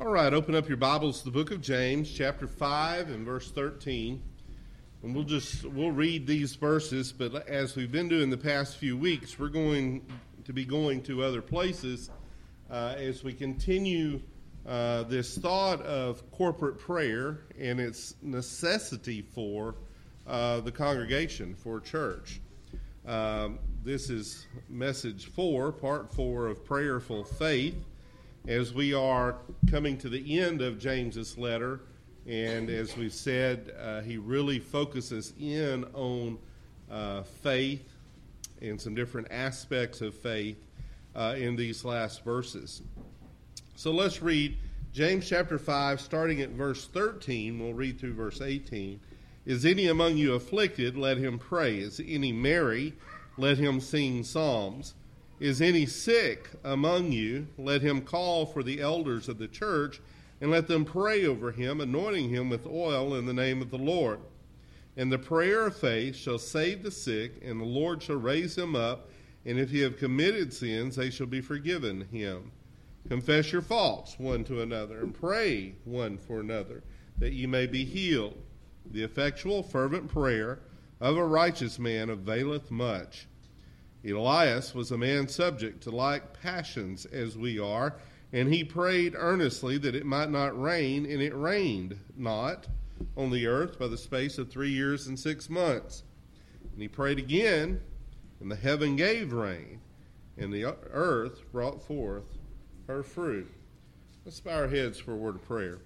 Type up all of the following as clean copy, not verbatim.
All right, open up your Bibles to the book of James, chapter 5 and verse 13. And we'll read these verses, but as we've been doing the past few weeks, we're going to be going to other places as we continue this thought of corporate prayer and its necessity for the congregation, for church. This is message 4, part 4 of Prayerful Faith, as we are coming to the end of James's letter. And as we've said, he really focuses in on faith and some different aspects of faith in these last verses. So let's read James chapter 5, starting at verse 13. We'll read through verse 18. Is any among you afflicted? Let him pray. Is any merry? Let him sing psalms. Is any sick among you? Let him call for the elders of the church, and let them pray over him, anointing him with oil in the name of the Lord. And the prayer of faith shall save the sick, and the Lord shall raise him up. And if he have committed sins, they shall be forgiven him. Confess your faults one to another, and pray one for another, that ye may be healed. The effectual, fervent prayer of a righteous man availeth much. Elias was a man subject to like passions as we are, and he prayed earnestly that it might not rain, and it rained not on the earth by the space of 3 years and 6 months. And he prayed again, and the heaven gave rain, and the earth brought forth her fruit. Let's bow our heads for a word of prayer.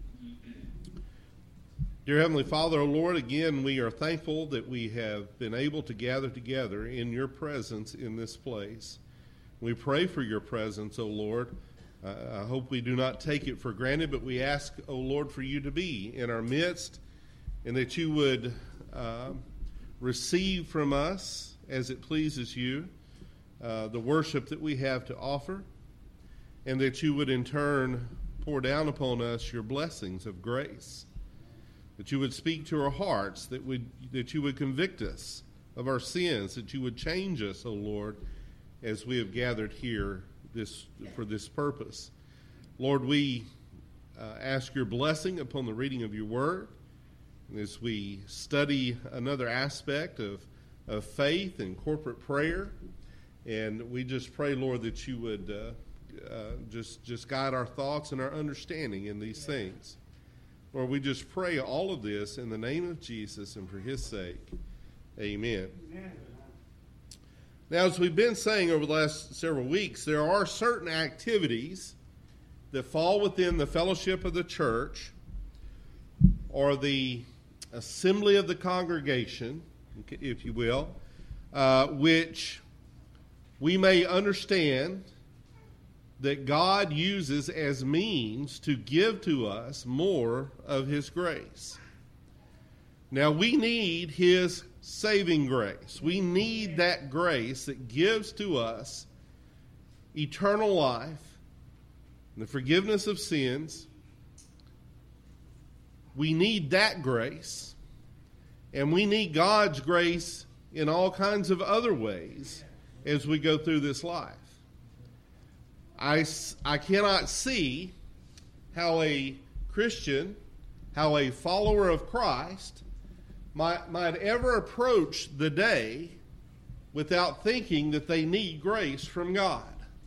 Dear Heavenly Father, O Lord, again we are thankful that we have been able to gather together in your presence in this place. We pray for your presence, O Lord. I hope we do not take it for granted, but we ask, O Lord, for you to be in our midst, and that you would receive from us, as it pleases you, the worship that we have to offer, and that you would in turn pour down upon us your blessings of grace, that you would speak to our hearts, that you would convict us of our sins, that you would change us, O Lord, as we have gathered here for this purpose. Lord, we ask your blessing upon the reading of your word, and as we study another aspect of faith and corporate prayer, and we just pray, Lord, that you would just guide our thoughts and our understanding in these things. Lord, we just pray all of this in the name of Jesus and for his sake. Amen. Amen. Now, as we've been saying over the last several weeks, there are certain activities that fall within the fellowship of the church or the assembly of the congregation, if you will, which we may understand that God uses as means to give to us more of his grace. Now, we need his saving grace. We need that grace that gives to us eternal life and the forgiveness of sins. We need that grace, and we need God's grace in all kinds of other ways as we go through this life. I cannot see how a Christian, how a follower of Christ might ever approach the day without thinking that they need grace from God.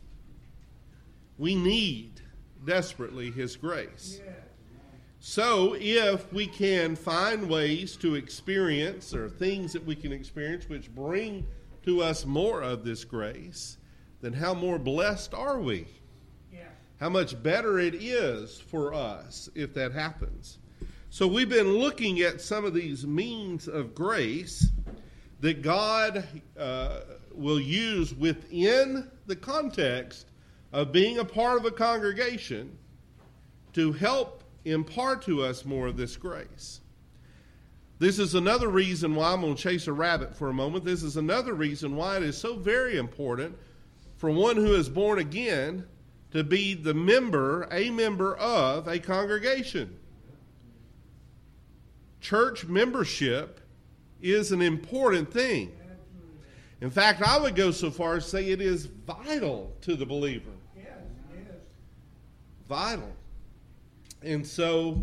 We need desperately his grace. So if we can find ways to experience, or things that we can experience which bring to us more of this grace, then how more blessed are we? Yeah. How much better it is for us if that happens. So we've been looking at some of these means of grace that God will use within the context of being a part of a congregation to help impart to us more of this grace. This is another reason why I'm going to chase a rabbit for a moment. This is another reason why it is so very important for one who is born again to be a member of a congregation. Church membership is an important thing. In fact, I would go so far as to say it is vital to the believer. Vital. And so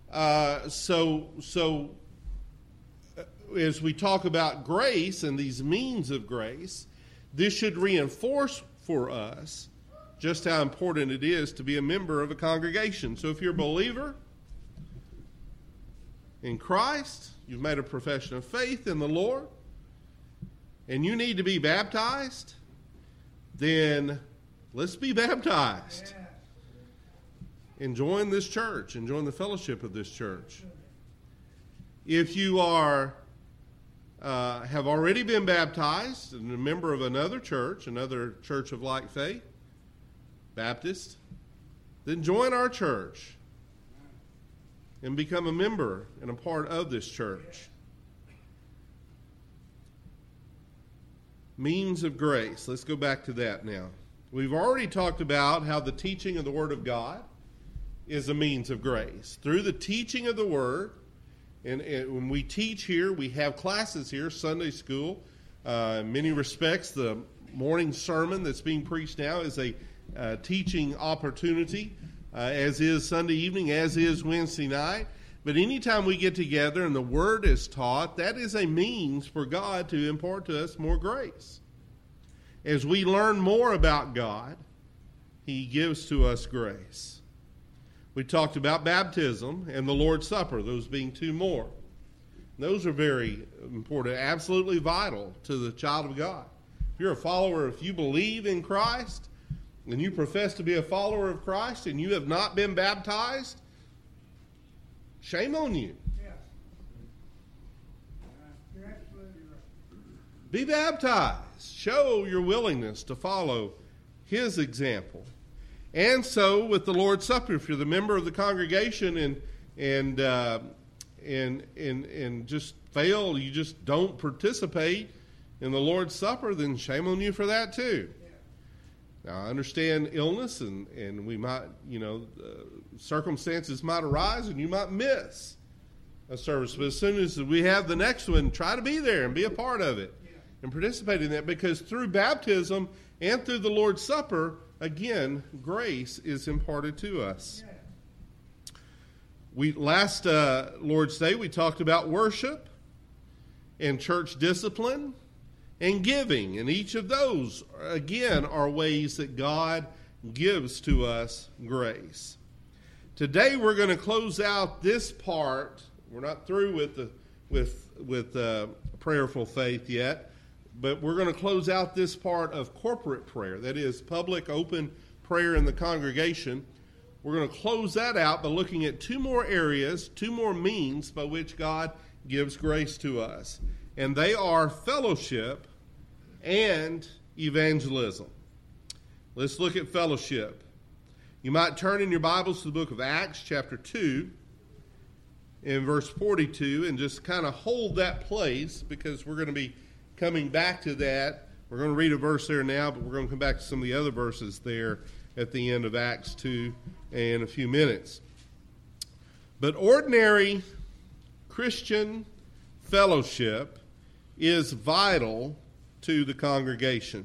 as we talk about grace and these means of grace, this should reinforce for us just how important it is to be a member of a congregation. So if you're a believer in Christ, you've made a profession of faith in the Lord, and you need to be baptized, then let's be baptized. And join this church and join the fellowship of this church. If you are have already been baptized and a member of another church of like faith, Baptist, then join our church and become a member and a part of this church. Means of grace. Let's go back to that now. We've already talked about how the teaching of the Word of God is a means of grace. Through the teaching of the Word, and when we teach here, we have classes here, Sunday school. In many respects, the morning sermon that's being preached now is a teaching opportunity, as is Sunday evening, as is Wednesday night. But anytime we get together and the Word is taught, that is a means for God to impart to us more grace. As we learn more about God, He gives to us grace. We talked about baptism and the Lord's Supper, those being two more. Those are very important, absolutely vital to the child of God. If you're a follower, if you believe in Christ and you profess to be a follower of Christ and you have not been baptized, shame on you. Yes. You're absolutely right. Be baptized. Show your willingness to follow His example. And so with the Lord's Supper, if you're the member of the congregation and just fail, you just don't participate in the Lord's Supper, then shame on you for that too. Yeah. Now, I understand illness and we might, circumstances might arise and you might miss a service. But as soon as we have the next one, try to be there and be a part of it and participate in that, because through baptism and through the Lord's Supper, again, grace is imparted to us. Last Lord's Day, we talked about worship and church discipline and giving. And each of those, again, are ways that God gives to us grace. Today, we're going to close out this part. We're not through with prayerful faith yet. But we're going to close out this part of corporate prayer, that is public, open prayer in the congregation. We're going to close that out by looking at two more areas, two more means by which God gives grace to us. And they are fellowship and evangelism. Let's look at fellowship. You might turn in your Bibles to the book of Acts, chapter 2, in verse 42, and just kind of hold that place, because we're going to be coming back to that. We're going to read a verse there now, but we're going to come back to some of the other verses there at the end of Acts 2 in a few minutes. But ordinary Christian fellowship is vital to the congregation.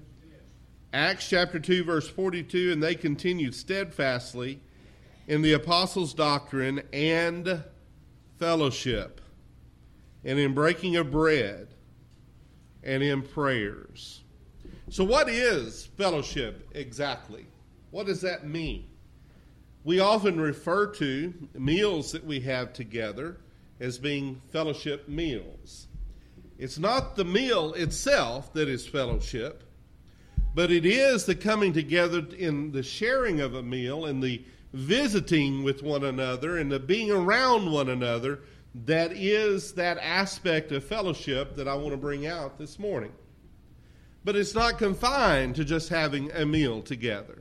Acts chapter 2, verse 42, and they continued steadfastly in the apostles' doctrine and fellowship, and in breaking of bread, and in prayers. So what is fellowship exactly? What does that mean? We often refer to meals that we have together as being fellowship meals. It's not the meal itself that is fellowship, but it is the coming together in the sharing of a meal and the visiting with one another and the being around one another. That is that aspect of fellowship that I want to bring out this morning. But it's not confined to just having a meal together.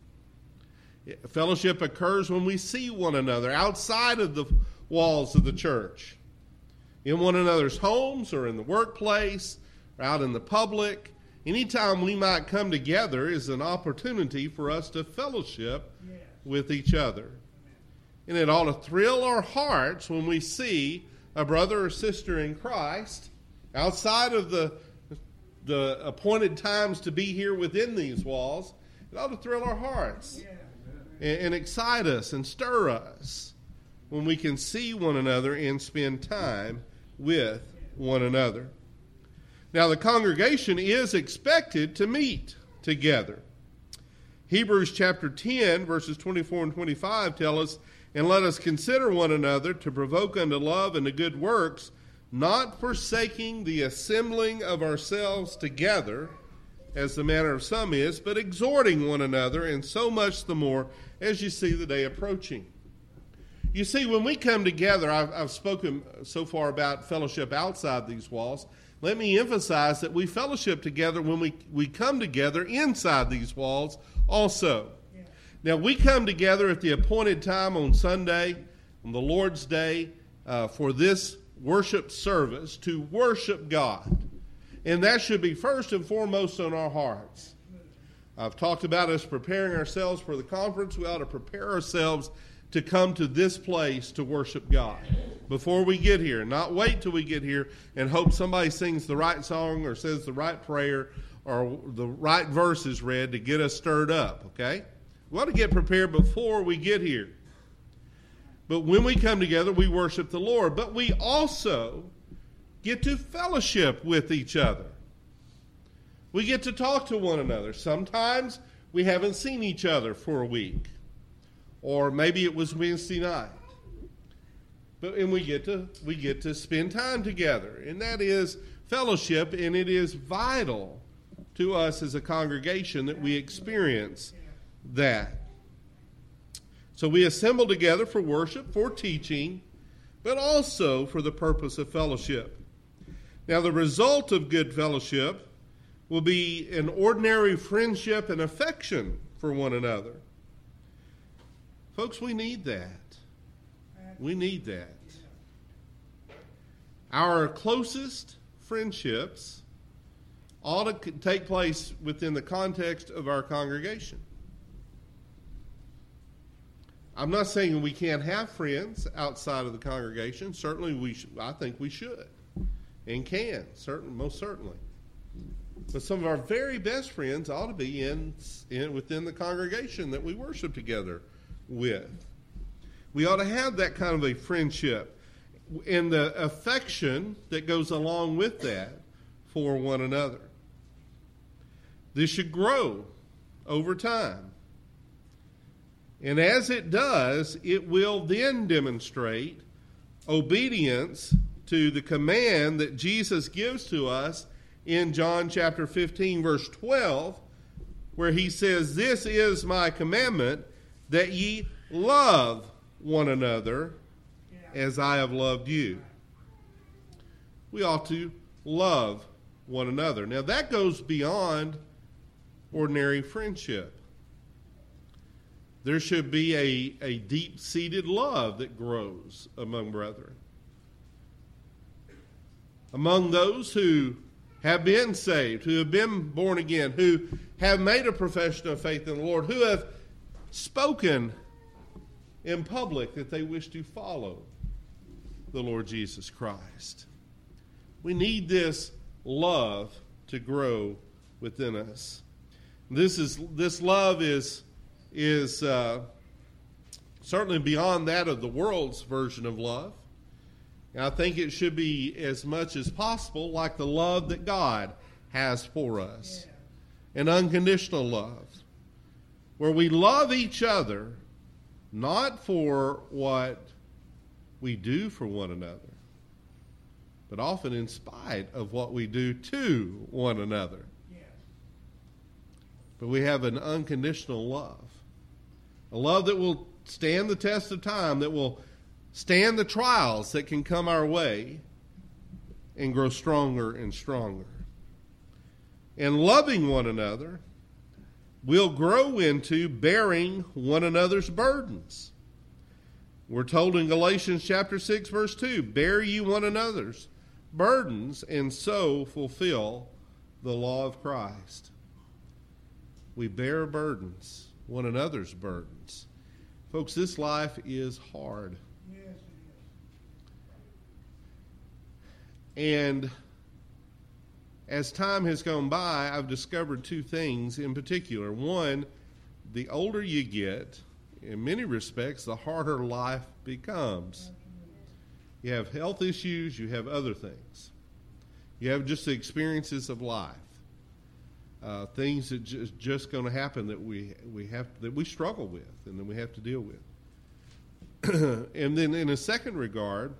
Fellowship occurs when we see one another outside of the walls of the church, in one another's homes or in the workplace, or out in the public. Anytime we might come together is an opportunity for us to fellowship with each other. And it ought to thrill our hearts when we see a brother or sister in Christ outside of the appointed times to be here within these walls. It ought to thrill our hearts and excite us and stir us when we can see one another and spend time with one another. Now, the congregation is expected to meet together. Hebrews chapter 10, verses 24 and 25 tell us, "And let us consider one another to provoke unto love and to good works, not forsaking the assembling of ourselves together, as the manner of some is, but exhorting one another, and so much the more as you see the day approaching." You see, when we come together, I've spoken so far about fellowship outside these walls. Let me emphasize that we fellowship together when we come together inside these walls also. Yeah. Now, we come together at the appointed time on Sunday, on the Lord's Day, for this worship service to worship God. And that should be first and foremost on our hearts. I've talked about us preparing ourselves for the conference. We ought to prepare ourselves to come to this place to worship God before we get here. Not wait till we get here and hope somebody sings the right song or says the right prayer or the right verses read to get us stirred up, okay? We ought to get prepared before we get here. But when we come together, we worship the Lord. But we also get to fellowship with each other. We get to talk to one another. Sometimes we haven't seen each other for a week. Or maybe it was Wednesday night. And we get to spend time together. And that is fellowship, and it is vital to us as a congregation that we experience that. So we assemble together for worship, for teaching, but also for the purpose of fellowship. Now, the result of good fellowship will be an ordinary friendship and affection for one another. Folks, we need that. We need that. Our closest friendships ought to take place within the context of our congregation. I'm not saying we can't have friends outside of the congregation. Certainly, I think we should and can, most certainly. But some of our very best friends ought to be within the congregation that we worship together with. We ought to have that kind of a friendship and the affection that goes along with that for one another. This should grow over time. And as it does, it will then demonstrate obedience to the command that Jesus gives to us in John chapter 15, verse 12, where he says, "This is my commandment, that ye love one another as I have loved you." We ought to love one another. Now that goes beyond ordinary friendship. There should be a deep-seated love that grows among brethren. Among those who have been saved, who have been born again, who have made a profession of faith in the Lord, who have spoken in public that they wish to follow the Lord Jesus Christ. We need this love to grow within us. This love is certainly beyond that of the world's version of love. And I think it should be as much as possible like the love that God has for us. An unconditional love. Where we love each other not for what we do for one another, but often in spite of what we do to one another. But we have an unconditional love. A love that will stand the test of time, that will stand the trials that can come our way and grow stronger and stronger. And loving one another will grow into bearing one another's burdens. We're told in Galatians chapter 6, verse 2, "Bear ye one another's burdens, and so fulfill the law of Christ." We bear burdens, one another's burdens. Folks, this life is hard. Yes, it is. And as time has gone by, I've discovered two things in particular. One, the older you get, in many respects, the harder life becomes. You have health issues, you have other things. You have just the experiences of life. Things that just going to happen that we struggle with and that we have to deal with. And then in a second regard,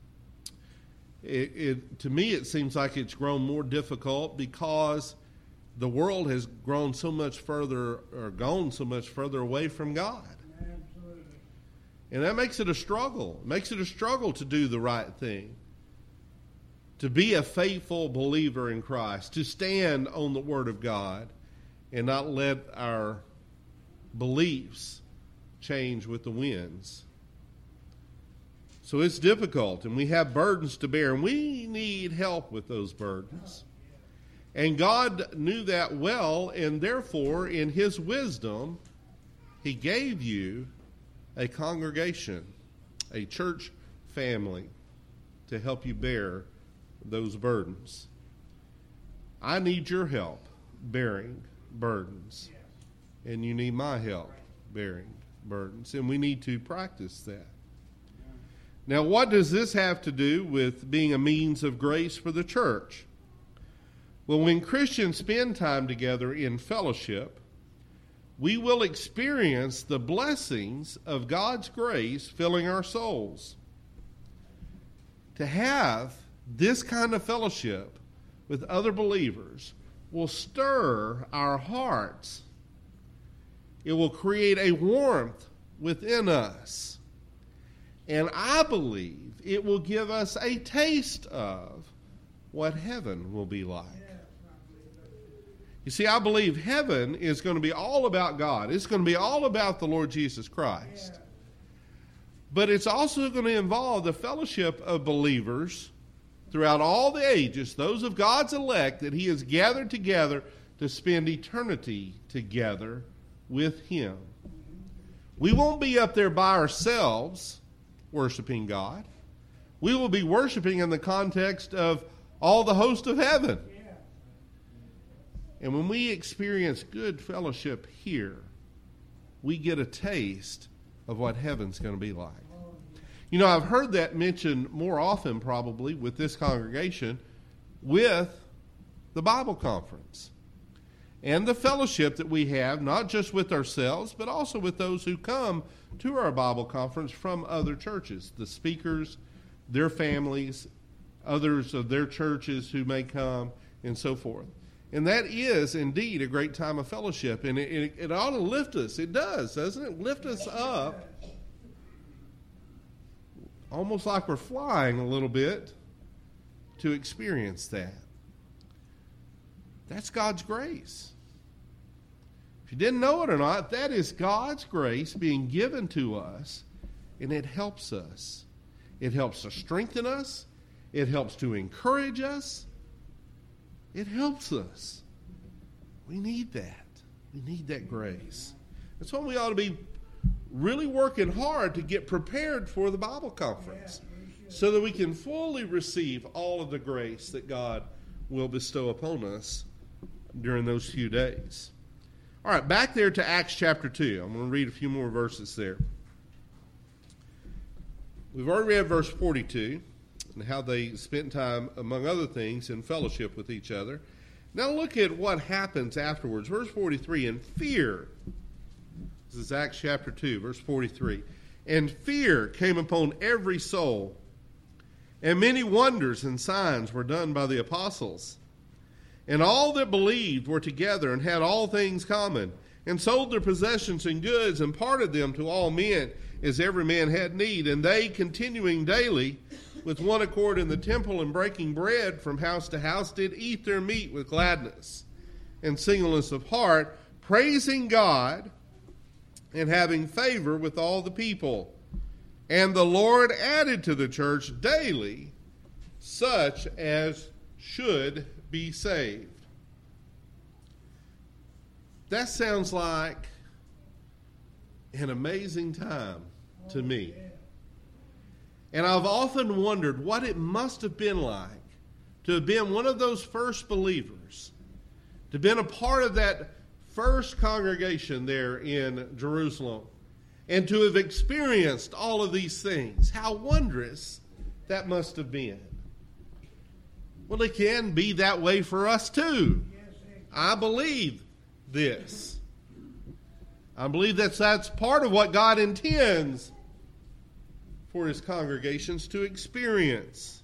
to me it seems like it's grown more difficult because the world has grown so much further or gone so much further away from God. Absolutely. And that makes it a struggle. It makes it a struggle to do the right thing. To be a faithful believer in Christ. To stand on the Word of God and not let our beliefs change with the winds. So it's difficult, and we have burdens to bear, and we need help with those burdens. And God knew that well, and therefore, in His wisdom, He gave you a congregation, a church family, to help you bear those burdens. I need your help bearing burdens, and you need my help bearing burdens, and we need to practice that. Now, what does this have to do with being a means of grace for the church? Well, when Christians spend time together in fellowship, we will experience the blessings of God's grace filling our souls. To have this kind of fellowship with other believers will stir our hearts. It will create a warmth within us. And I believe it will give us a taste of what heaven will be like. You see, I believe heaven is going to be all about God. It's going to be all about the Lord Jesus Christ. But it's also going to involve the fellowship of believers throughout all the ages, those of God's elect that He has gathered together to spend eternity together with Him. We won't be up there by ourselves worshiping God. We will be worshiping in the context of all the host of heaven. And when we experience good fellowship here, we get a taste of what heaven's going to be like. You know, I've heard that mentioned more often probably with this congregation with the Bible conference and the fellowship that we have, not just with ourselves, but also with those who come to our Bible conference from other churches, the speakers, their families, others of their churches who may come, and so forth. And that is indeed a great time of fellowship, and it ought to lift us. It does, doesn't it? Lift us up, almost like we're flying a little bit to experience that. That's God's grace. If you didn't know it or not, that is God's grace being given to us, and it helps us. It helps to strengthen us. It helps to encourage us. It helps us. We need that. We need that grace. That's why we ought to be really working hard to get prepared for the Bible conference so that we can fully receive all of the grace that God will bestow upon us during those few days. All right, back there to Acts chapter 2. I'm going to read a few more verses there. We've already read verse 42 and how they spent time, among other things, in fellowship with each other. Now look at what happens afterwards. Verse 43, and fear. This is Acts chapter 2, verse 43. And fear came upon every soul, and many wonders and signs were done by the apostles. And all that believed were together and had all things common, and sold their possessions and goods, and parted them to all men, as every man had need. And they, continuing daily with one accord in the temple, and breaking bread from house to house, did eat their meat with gladness and singleness of heart, praising God and having favor with all the people. And the Lord added to the church daily such as should be saved. That sounds like an amazing time to me. And I've often wondered what it must have been like to have been one of those first believers, to have been a part of that first congregation there in Jerusalem, and to have experienced all of these things. How wondrous that must have been. Well, it can be that way for us too. I believe this. I believe that's part of what God intends for his congregations to experience.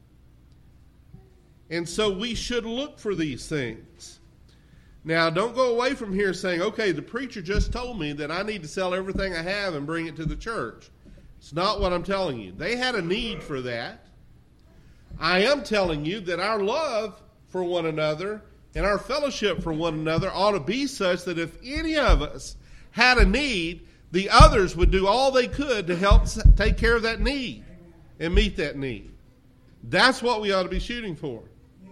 And so we should look for these things. Now, don't go away from here saying, okay, the preacher just told me that I need to sell everything I have and bring it to the church. It's not what I'm telling you. They had a need for that. I am telling you that our love for one another and our fellowship for one another ought to be such that if any of us had a need, the others would do all they could to help take care of that need and meet that need. That's what we ought to be shooting for.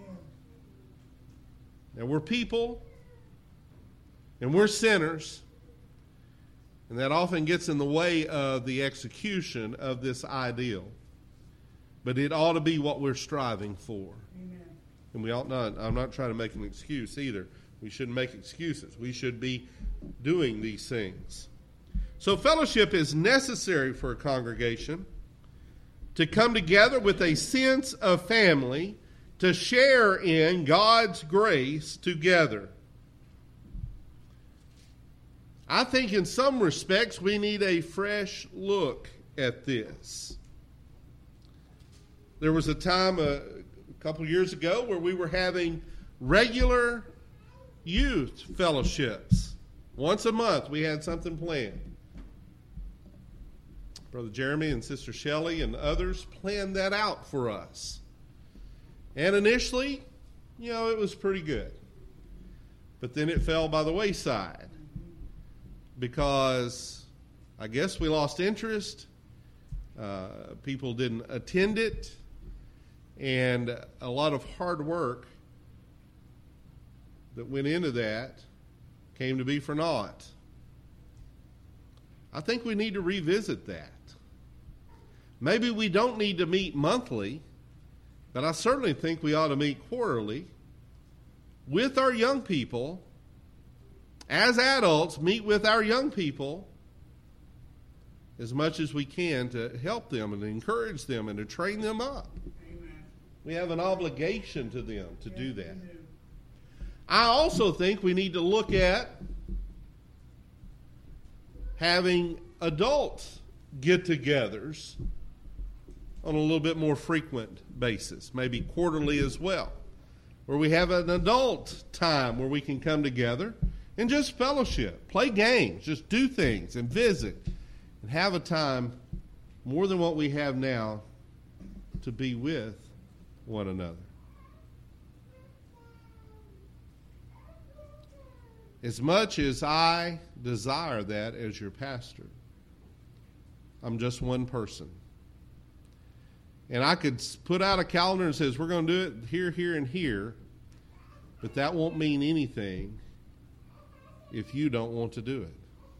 And we're people, and we're sinners, and that often gets in the way of the execution of this ideal. But it ought to be what we're striving for. Amen. And we ought not, I'm not trying to make an excuse either. We shouldn't make excuses. We should be doing these things. So fellowship is necessary for a congregation to come together with a sense of family, to share in God's grace together. I think in some respects we need a fresh look at this. There was a time a couple years ago where we were having regular youth fellowships. Once a month we had something planned. Brother Jeremy and Sister Shelley and others planned that out for us. And initially, it was pretty good. But then it fell by the wayside because I guess we lost interest. People didn't attend it. And a lot of hard work that went into that came to be for naught. I think we need to revisit that. Maybe we don't need to meet monthly, but I certainly think we ought to meet quarterly with our young people. As adults, meet with our young people as much as we can to help them and encourage them and to train them up. Amen. We have an obligation to them to do that. I also think we need to look at having adult get-togethers on a little bit more frequent basis, maybe quarterly as well, where we have an adult time where we can come together and just fellowship, play games, just do things and visit and have a time more than what we have now to be with one another. As much as I desire that as your pastor, I'm just one person. And I could put out a calendar and says, we're going to do it here, here, and here, but that won't mean anything if you don't want to do it.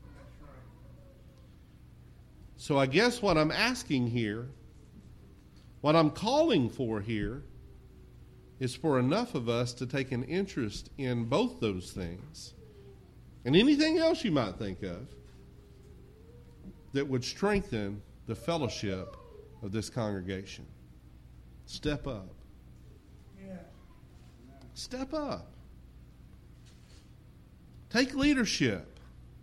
So I guess what I'm asking here, what I'm calling for here, is for enough of us to take an interest in both those things and anything else you might think of that would strengthen the fellowship of this congregation. Step up. Yeah. Step up. Take leadership.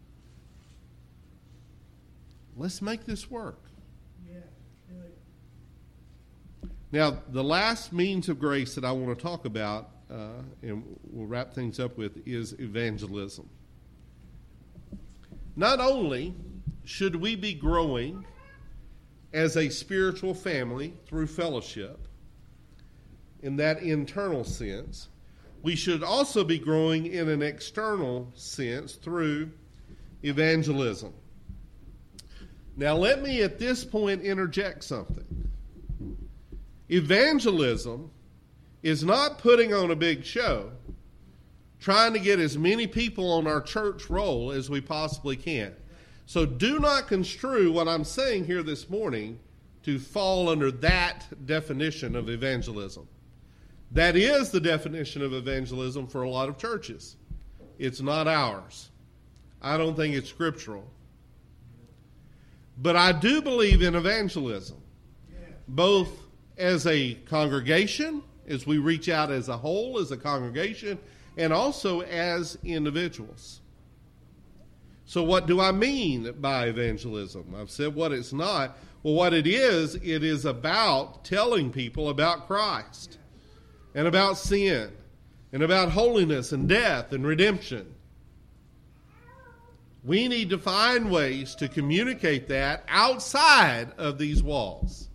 Let's make this work. Yeah. Now, the last means of grace that I want to talk about, and we'll wrap things up with, is evangelism. Not only should we be growing as a spiritual family through fellowship, in that internal sense, we should also be growing in an external sense through evangelism. Now, let me at this point interject something. Evangelism is not putting on a big show, trying to get as many people on our church roll as we possibly can. So do not construe what I'm saying here this morning to fall under that definition of evangelism. That is the definition of evangelism for a lot of churches. It's not ours. I don't think it's scriptural. But I do believe in evangelism, both as a congregation, as we reach out as a whole, as a congregation, and also as individuals. So what do I mean by evangelism? I've said what it's not. Well, what it is about telling people about Christ and about sin and about holiness and death and redemption. We need to find ways to communicate that outside of these walls.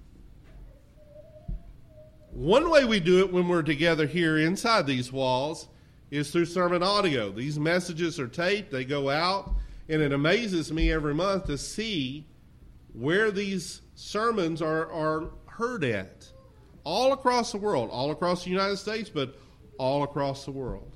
One way we do it when we're together here inside these walls is through sermon audio. These messages are taped, they go out, and it amazes me every month to see where these sermons are heard at. All across the world, all across the United States, but all across the world.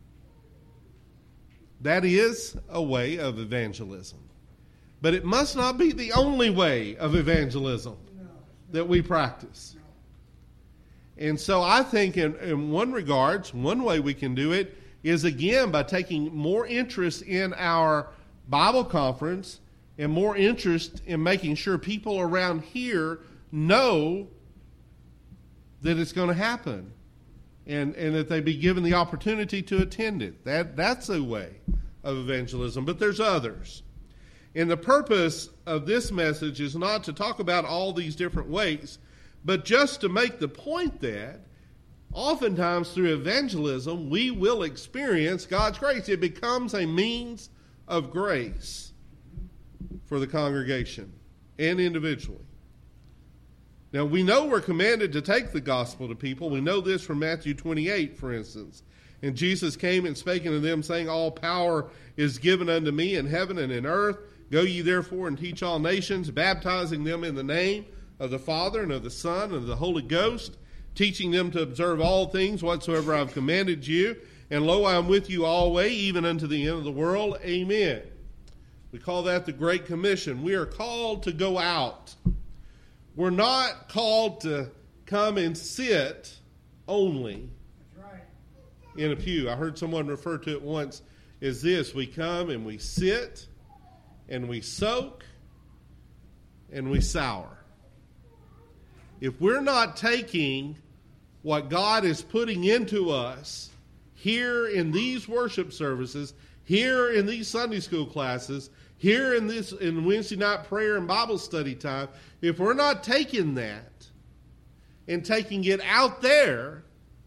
That is a way of evangelism. But it must not be the only way of evangelism that we practice. And so I think in one way we can do it is, again, by taking more interest in our Bible conference and more interest in making sure people around here know that it's going to happen and that they be given the opportunity to attend it. That's a way of evangelism, but there's others. And the purpose of this message is not to talk about all these different ways, but just to make the point that oftentimes through evangelism we will experience God's grace. It becomes a means of grace for the congregation and individually. Now, we know we're commanded to take the gospel to people. We know this from Matthew 28, for instance. And Jesus came and spake unto them, saying, All power is given unto me in heaven and in earth. Go ye therefore and teach all nations, baptizing them in the name of the Father and of the Son and of the Holy Ghost, teaching them to observe all things whatsoever I have commanded you. And lo, I am with you always, even unto the end of the world. Amen. We call that the Great Commission. We are called to go out. We're not called to come and sit only in a pew. I heard someone refer to it once as this: we come and we sit and we soak and we sour. If we're not taking what God is putting into us here in these worship services, here in these Sunday school classes, here in Wednesday night prayer and Bible study time, if we're not taking that and taking it out there,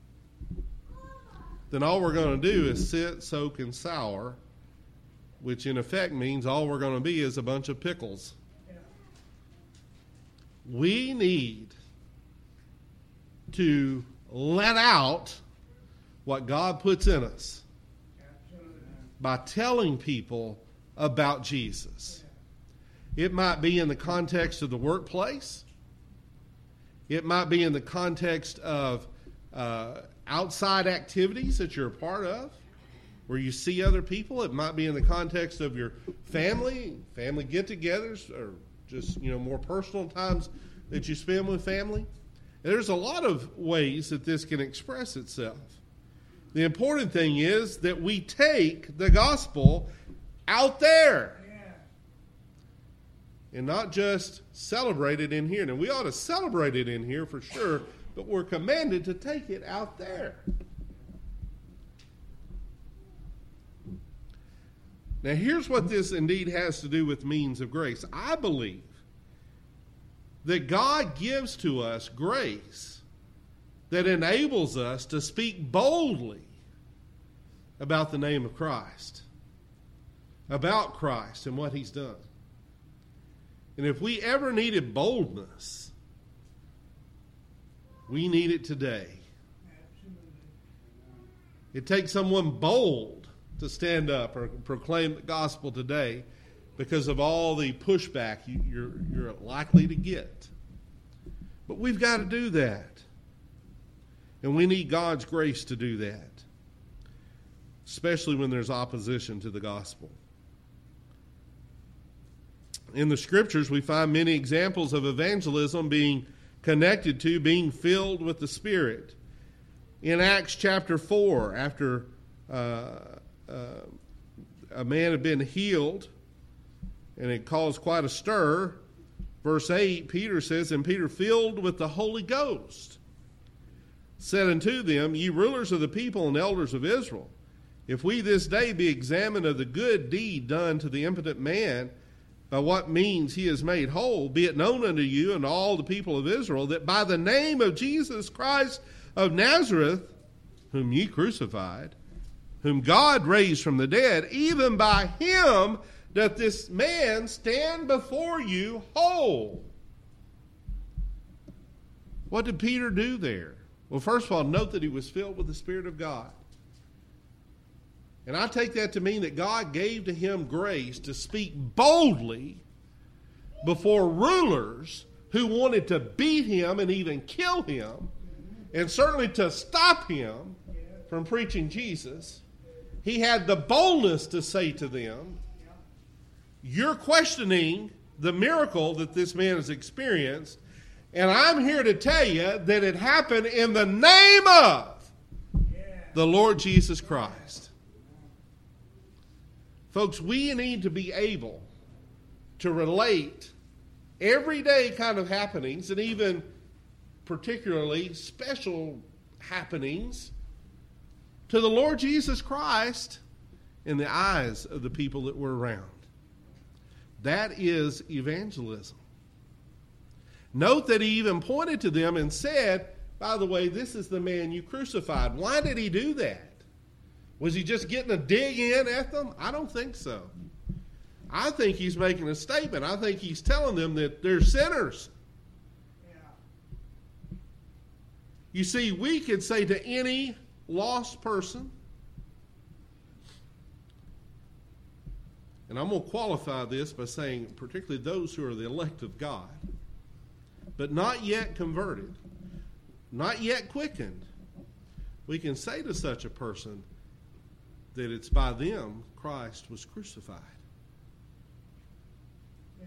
then all we're going to do is sit, soak, and sour, which in effect means all we're going to be is a bunch of pickles. We need to let out what God puts in us by telling people about Jesus. It might be in the context of the workplace. It might be in the context of outside activities that you're a part of, where you see other people. It might be in the context of your family get-togethers, or just more personal times that you spend with family. There's a lot of ways that this can express itself. The important thing is that we take the gospel out there and not just celebrate it in here. Now, we ought to celebrate it in here for sure, but we're commanded to take it out there. Now, here's what this indeed has to do with means of grace. I believe that God gives to us grace that enables us to speak boldly about the name of Christ, about Christ and what He's done. And if we ever needed boldness, we need it today. It takes someone bold to stand up or proclaim the gospel today because of all the pushback you're likely to get. But we've got to do that. And we need God's grace to do that, especially when there's opposition to the gospel. In the Scriptures, we find many examples of evangelism being connected to being filled with the Spirit. In Acts chapter 4, after a man had been healed and it caused quite a stir. Verse 8, Peter says, "And Peter, filled with the Holy Ghost, said unto them, Ye rulers of the people and elders of Israel, if we this day be examined of the good deed done to the impotent man, by what means he is made whole, be it known unto you and all the people of Israel, that by the name of Jesus Christ of Nazareth, whom ye crucified, whom God raised from the dead, even by him doth this man stand before you whole." What did Peter do there? Well, first of all, note that he was filled with the Spirit of God. And I take that to mean that God gave to him grace to speak boldly before rulers who wanted to beat him and even kill him, and certainly to stop him from preaching Jesus. He had the boldness to say to them, "You're questioning the miracle that this man has experienced, and I'm here to tell you that it happened in the name of the Lord Jesus Christ." Folks, we need to be able to relate everyday kind of happenings, and even particularly special happenings, to the Lord Jesus Christ in the eyes of the people that we're around. That is evangelism. Note that he even pointed to them and said, "By the way, this is the man you crucified." Why did he do that? Was he just getting a dig in at them? I don't think so. I think he's making a statement. I think he's telling them that they're sinners. Yeah. You see, we could say to any lost person, and I'm going to qualify this by saying particularly those who are the elect of God, but not yet converted, not yet quickened, we can say to such a person that it's by them Christ was crucified. Yes.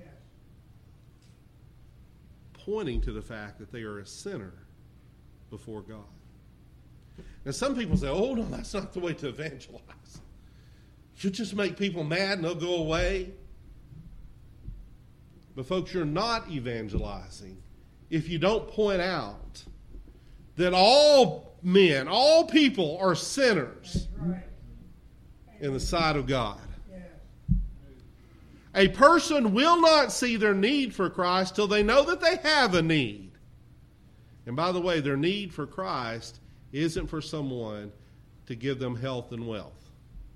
Pointing to the fact that they are a sinner before God. Now, some people say, "Oh, no, that's not the way to evangelize. You just make people mad and they'll go away." But folks, you're not evangelizing if you don't point out that all men, all people are sinners That's right. in the sight of God. Yes. A person will not see their need for Christ till they know that they have a need. And by the way, their need for Christ isn't for someone to give them health and wealth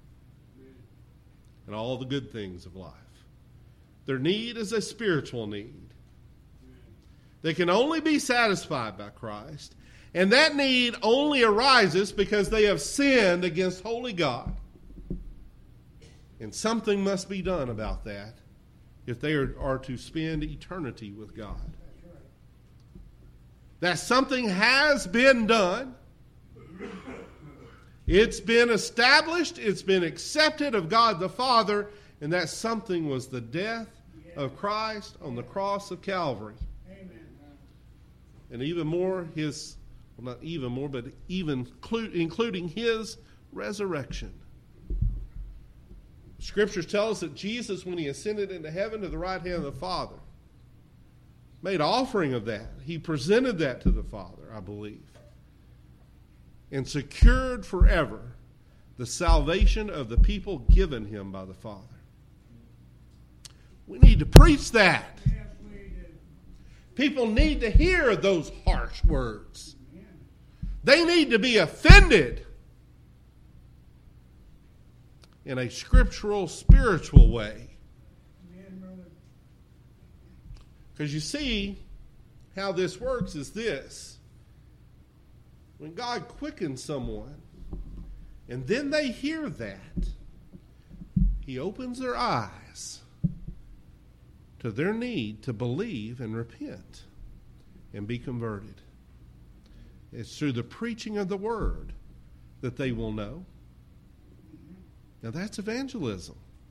and all the good things of life. Their need is a spiritual need. They can only be satisfied by Christ, and that need only arises because they have sinned against holy God. And something must be done about that if they are to spend eternity with God. That's right. That something has been done. It's been established. It's been accepted of God the Father. And that something was the death of Christ on the cross of Calvary. Amen. And even more, not even more, but even including his resurrection. Scriptures tell us that Jesus, when he ascended into heaven to the right hand of the Father, made offering of that. He presented that to the Father, I believe, and secured forever the salvation of the people given him by the Father. We need to preach that. Yes, we do. People need to hear those harsh words. Amen. They need to be offended in a scriptural, spiritual way. Amen, brother. Because you see, how this works is this. When God quickens someone, and then they hear that, he opens their eyes to their need to believe and repent and be converted. It's through the preaching of the word that they will know. Now that's evangelism.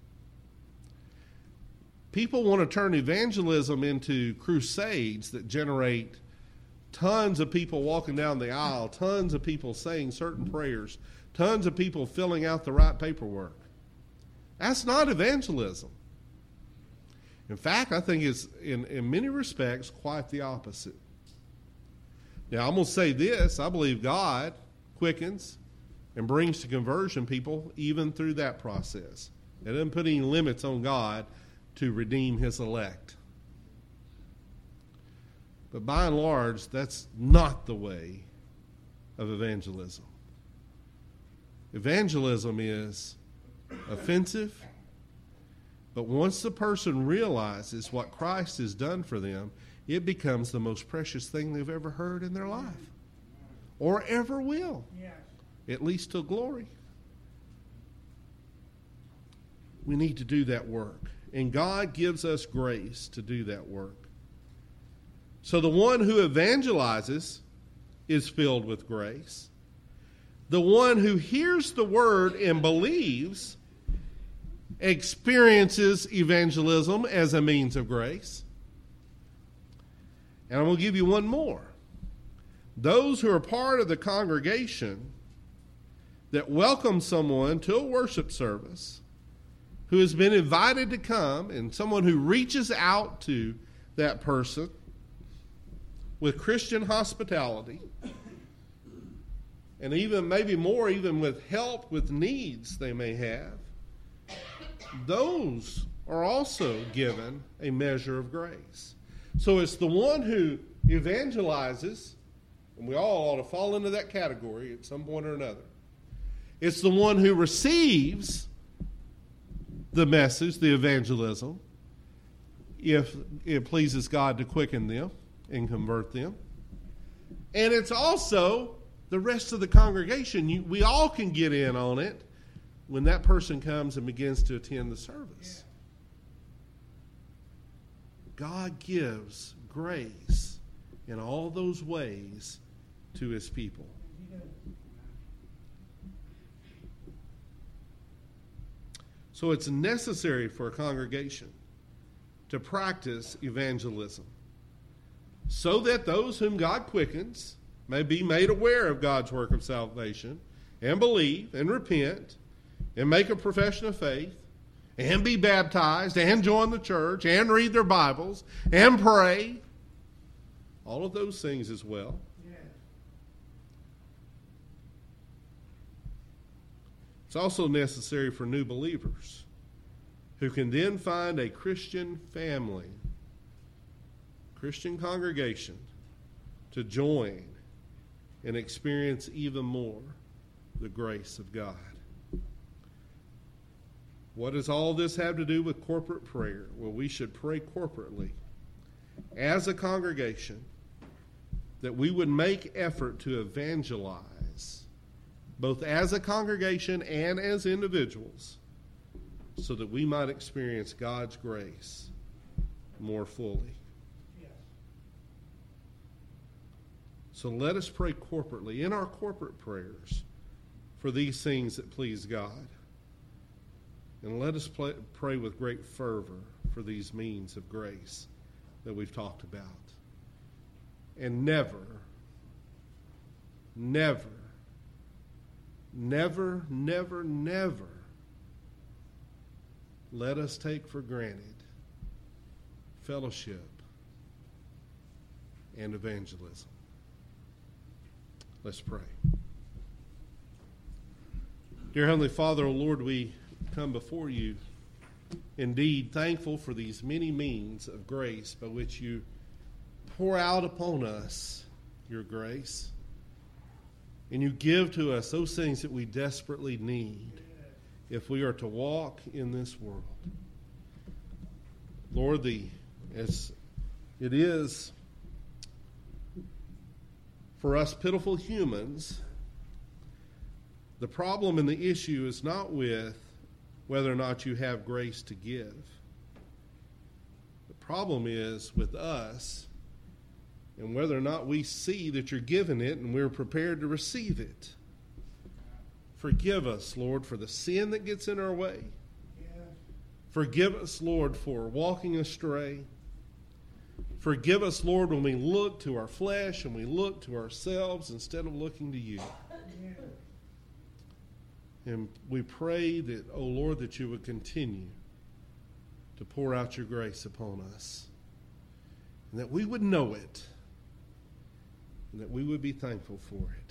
People want to turn evangelism into crusades that generate tons of people walking down the aisle, tons of people saying certain prayers, tons of people filling out the right paperwork. That's not evangelism. In fact, I think it's, in many respects, quite the opposite. Now, I'm going to say this. I believe God quickens and brings to conversion people even through that process. It doesn't put any limits on God to redeem his elect. But by and large, that's not the way of evangelism. Evangelism is offensive, but once the person realizes what Christ has done for them, it becomes the most precious thing they've ever heard in their life, or ever will, Yes. at least till glory. We need to do that work, and God gives us grace to do that work. So the one who evangelizes is filled with grace. The one who hears the word and believes experiences evangelism as a means of grace. And I'm going to give you one more. Those who are part of the congregation that welcome someone to a worship service who has been invited to come, and someone who reaches out to that person with Christian hospitality, and even maybe more, even with help with needs they may have, those are also given a measure of grace. So it's the one who evangelizes, and we all ought to fall into that category at some point or another. It's the one who receives the message, the evangelism, if it pleases God to quicken them and convert them. And it's also the rest of the congregation. We all can get in on it when that person comes and begins to attend the service. God gives grace in all those ways to his people. He does. So it's necessary for a congregation to practice evangelism so that those whom God quickens may be made aware of God's work of salvation and believe and repent and make a profession of faith and be baptized and join the church and read their Bibles and pray. All of those things as well. Yes. It's also necessary for new believers who can then find a Christian family, Christian congregation to join and experience even more the grace of God. What does all this have to do with corporate prayer? Well, we should pray corporately as a congregation that we would make effort to evangelize both as a congregation and as individuals so that we might experience God's grace more fully. Yes. So let us pray corporately in our corporate prayers for these things that please God. And let us pray with great fervor for these means of grace that we've talked about. And never, never, never, never, never let us take for granted fellowship and evangelism. Let's pray. Dear Heavenly Father, O Lord, we come before you, indeed thankful for these many means of grace by which you pour out upon us your grace, and you give to us those things that we desperately need if we are to walk in this world. Lord, as it is for us pitiful humans, the problem and the issue is not with whether or not you have grace to give. The problem is with us and whether or not we see that you're giving it and we're prepared to receive it. Forgive us, Lord, for the sin that gets in our way. Yes. Forgive us, Lord, for walking astray. Forgive us, Lord, when we look to our flesh and we look to ourselves instead of looking to you. Yes. And we pray that, oh Lord, that you would continue to pour out your grace upon us, and that we would know it, and that we would be thankful for it.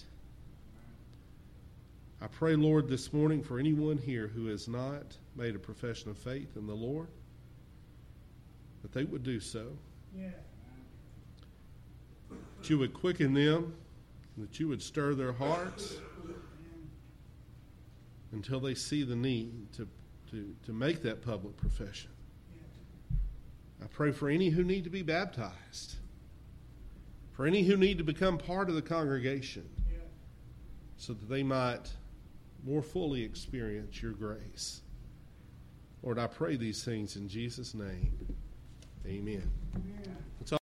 I pray, Lord, this morning for anyone here who has not made a profession of faith in the Lord, that they would do so. Yeah. That you would quicken them, that you would stir their hearts until they see the need to make that public profession. I pray for any who need to be baptized, for any who need to become part of the congregation, Yeah. so that they might more fully experience your grace. Lord, I pray these things in Jesus' name. Amen. Amen.